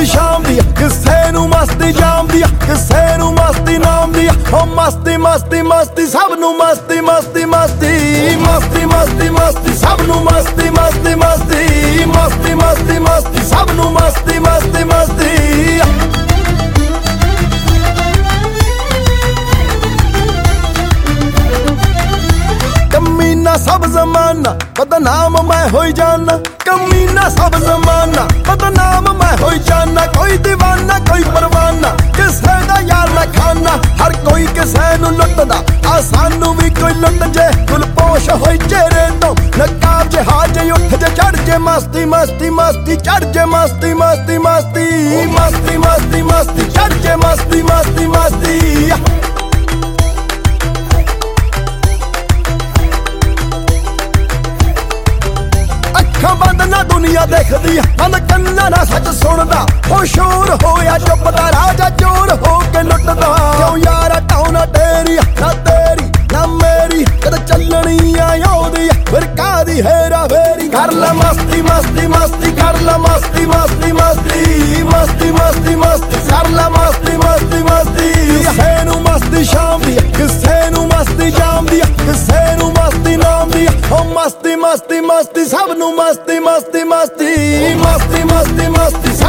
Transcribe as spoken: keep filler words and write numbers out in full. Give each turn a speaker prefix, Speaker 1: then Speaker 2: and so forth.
Speaker 1: मस्ती शाम दी किसे नू मस्ती जाम दी किसे नू मस्ती नाम दी ओ मस्ती मस्ती मस्ती सब नू मस्ती मस्ती मस्ती मस्ती मस्ती मस्ती सब नू मस्ती मस्ती मस्ती मस्ती मस्ती मस्ती सब नू मस्ती मस्ती मस्ती कमीना सब जमाना बदनाम मैं हो जाना कमीना सब जमाना बदनाम मैं हो जाना कोई दीवाना कोई परवाना किसे दा यार मैं खाना हर कोई किसे नू लुटदा आ सानू भी कोई लुट जे गुलपोश होई चेहरे तो नकाब जे हाजे उठ जे चढ़ जे मस्ती मस्ती मस्ती चढ़ जे मस्ती मस्ती मस्ती मस्ती मस्ती मस्ती चढ़ जे मस्ती मस्ती मस्ती बंद ना दुनिया देखदी बंद कन्ना ना सच सुनदा हो शोर होया चुपदा राजा चोर हो के लुटदा क्यों यारा टाउना तेरी ना तेरी ना मेरी कद चलनी आयोदी फिर कादी हेरा फेरी कर ला मस्ती मस्ती मस्ती कर ला मस्ती मस्ती मस्ती मस्ती मस्ती मस्ती कर ला मस्ती मस्ती मस्ती किसे नू मस्ती शाम दी किसे नू मस्ती जाम दी किसे नू मस्ती नाम दी ओ मस्ती मस्ती मस्ती सब नू मस्ती मस्ती मस्ती मस्ती मस्ती मस्ती